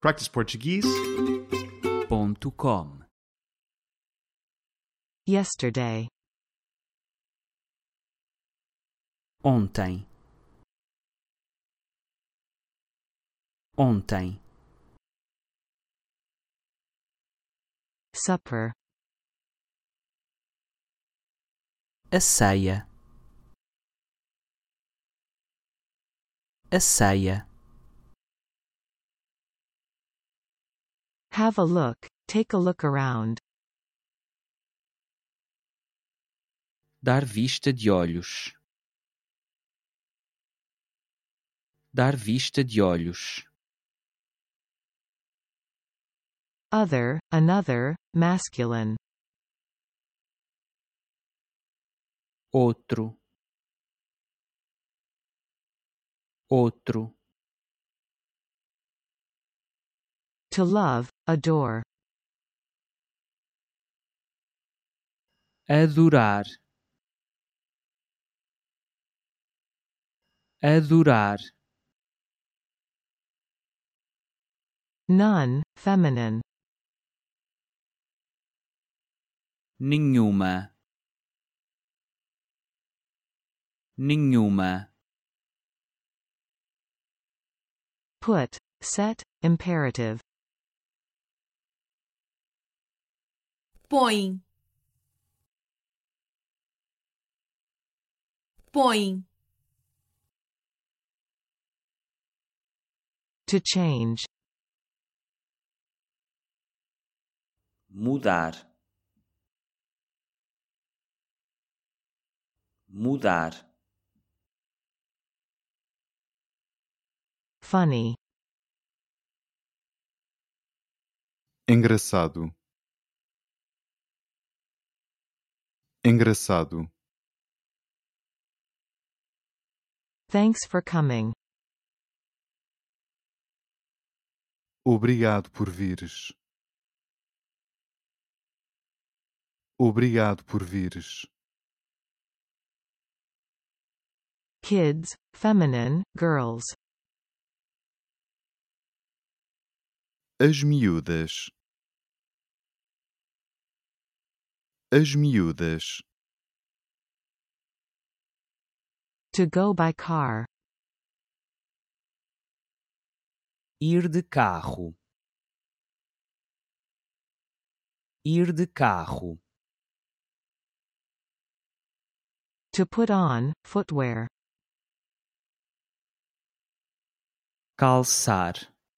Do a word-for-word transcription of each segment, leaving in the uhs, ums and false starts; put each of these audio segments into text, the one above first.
practice portuguese ponto com. Yesterday. Ontem. Ontem. Supper. A ceia. A ceia. Have a look. Take a look around. Dar vista de olhos. Dar vista de olhos. Other, another, masculine. Outro. Outro. To love, adore. Adorar. Adorar. None, feminine. Nenhuma. Nenhuma. Put, set, imperative. Põe. Põe. To change. Mudar. Mudar. Funny. engraçado engraçado Thanks for coming. obrigado por vires obrigado por vires Kids, feminine, girls. as miúdas as miúdas To go by car. Ir de carro. Ir de carro. To put on, footwear. Calçar.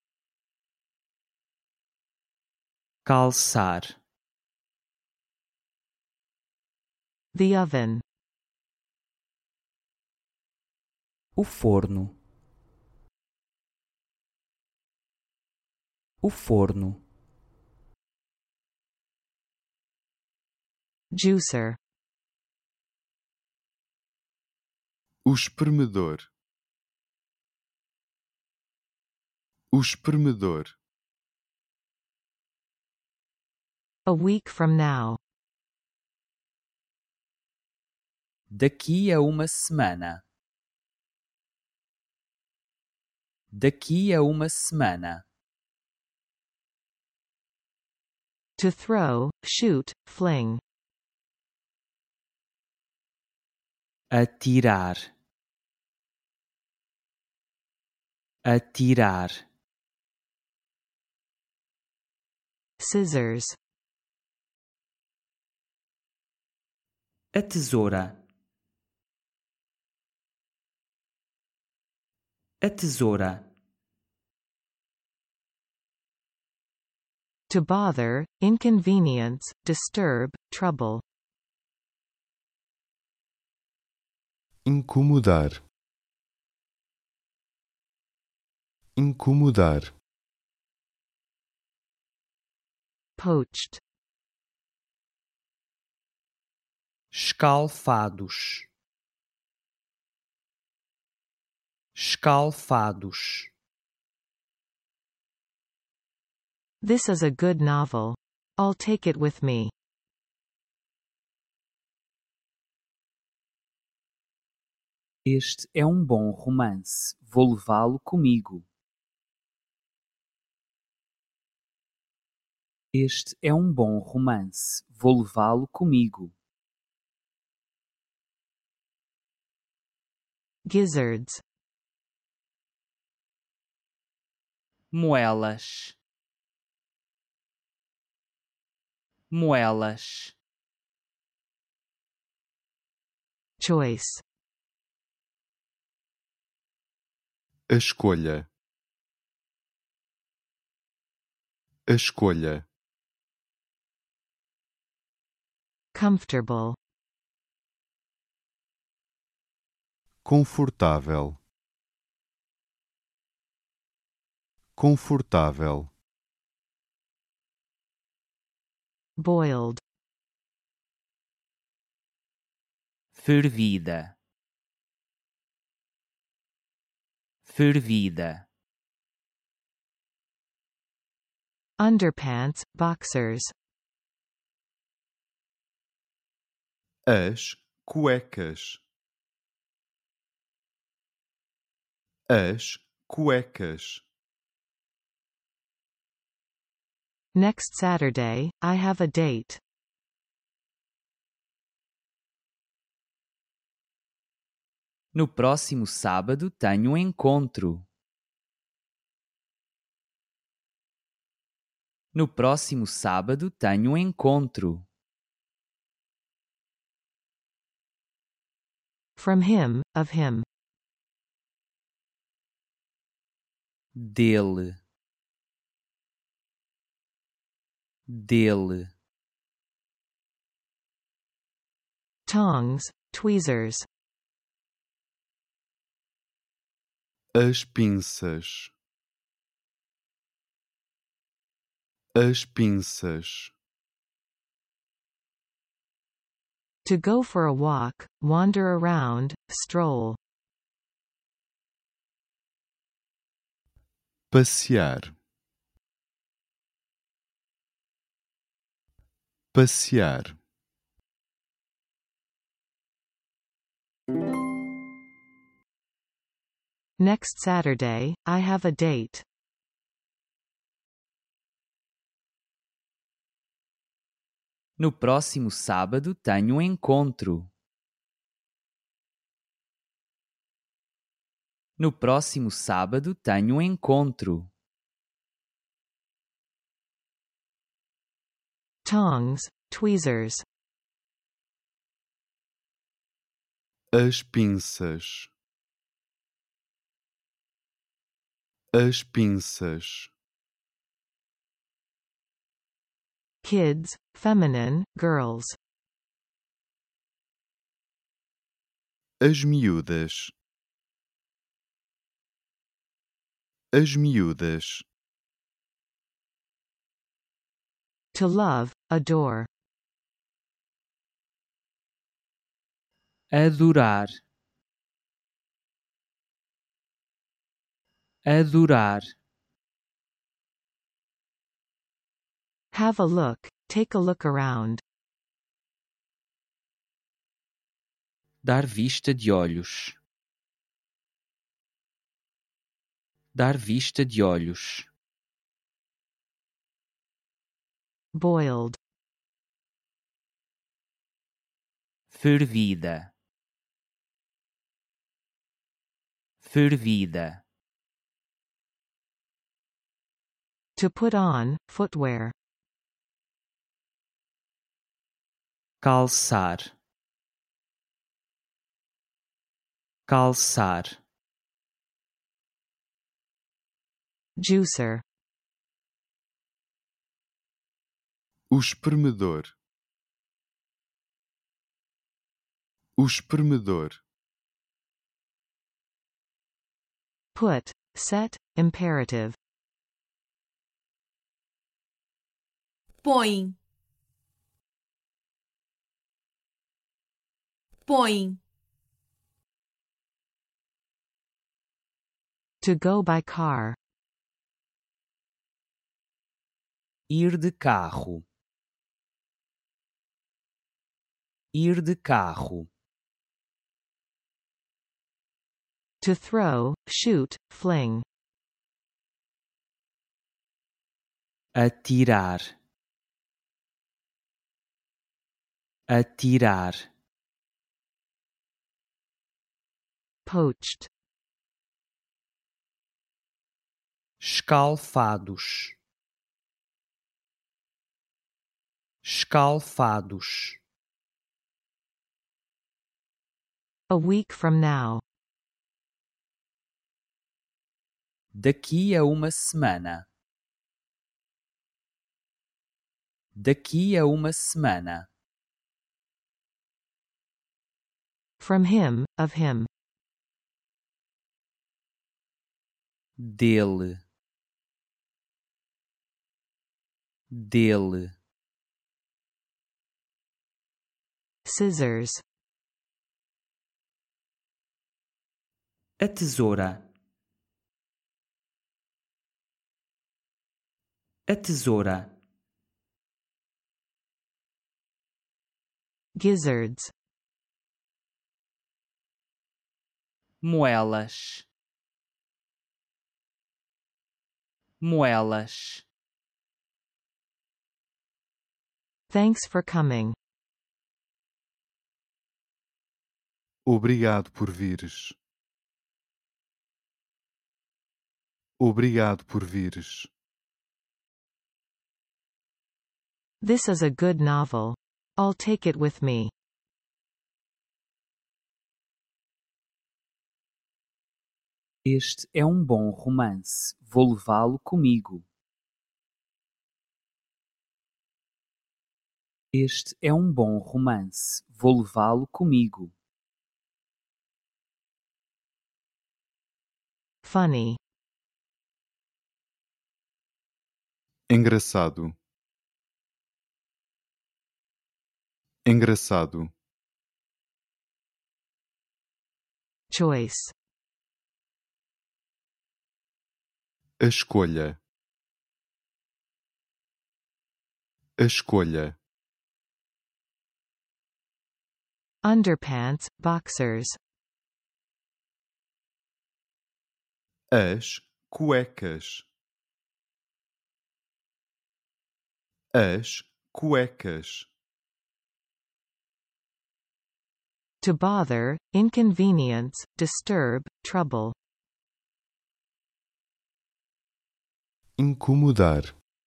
Calçar. The oven. O forno. O forno. Juicer. o espremedor o espremedor A week from now. Daqui a uma semana. Daqui a uma semana. To throw, shoot, fling. Atirar. Atirar. Scissors. A tesoura. A tesoura. To bother, inconvenience, disturb, trouble. incomodar incomodar Poached. Escalfados. Escalfados. This is a good novel. I'll take it with me. Este é um bom romance. Vou levá-lo comigo. Este é um bom romance. Vou levá-lo comigo. Gizzards. Moelas. Moelas. Choice. A escolha. A escolha. Comfortable. Confortável. Confortável. Boiled. Fervida. Fervida. Underpants, boxers. As cuecas. As cuecas. Next Saturday, I have a date. No próximo sábado tenho um encontro. No próximo sábado tenho um encontro. From him, of him. Dele. Dele. Tongs, tweezers. As pinças. As pinças. To go for a walk, wander around, stroll. Passear. Passear. Next Saturday, I have a date. No próximo sábado tenho um encontro. No próximo sábado tenho um encontro. Tongs, tweezers. As pinças. As pinças. Kids, feminine, girls. As miúdas. As miúdas. To love, adore. Adorar. Adorar. Have a look, take a look around. Dar vista de olhos. Dar vista de olhos. Boiled. Fervida. Fervida. To put on, footwear. Calçar. Calçar. Juicer. O espremedor. O espremedor. Put, set, imperative. Põe. Põe. To go by car. Ir de carro. Ir de carro. To throw, shoot, fling. Atirar. atirar, poached, escalfados, escalfados, a week from now, daqui a uma semana, daqui a uma semana, from him, of him, dele, dele, scissors, a tesoura, a tesoura, gizzards, moelas, moelas. thanks for coming, Obrigado por vires. Obrigado por vires. this is a good novel. I'll take it with me. Este é um bom romance. Vou levá-lo comigo. Este é um bom romance. Vou levá-lo comigo. Funny, Engraçado. Engraçado. choice, A escolha. A escolha. underpants, boxers, As cuecas. As cuecas. to bother, inconvenience, disturb, trouble, Incomodar.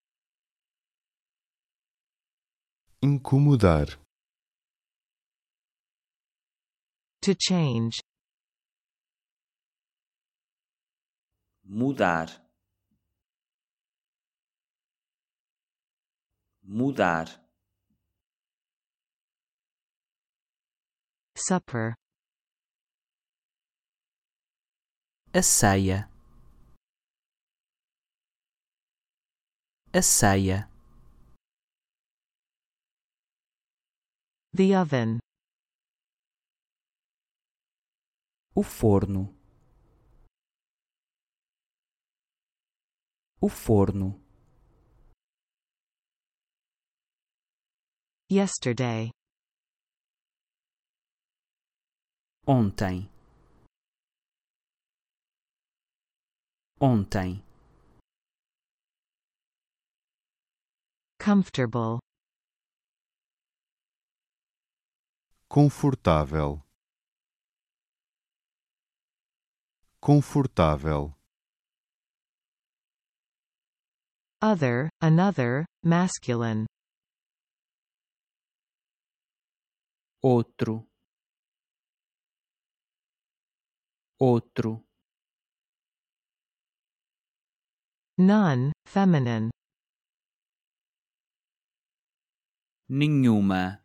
Incomodar. to change, Mudar. Mudar. supper, A ceia. A ceia. the oven, O forno. O forno. yesterday, Ontem. Ontem. comfortable, Confortável. Confortável. other, another, masculine, Outro. Outro. none, feminine, Nenhuma.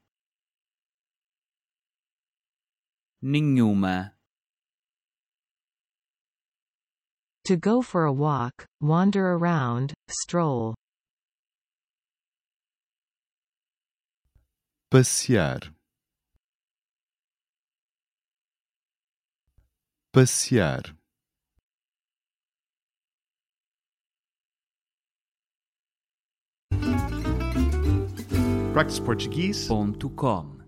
Nenhuma. to go for a walk, wander around, stroll, Passear. Passear. practice portuguese Ponto com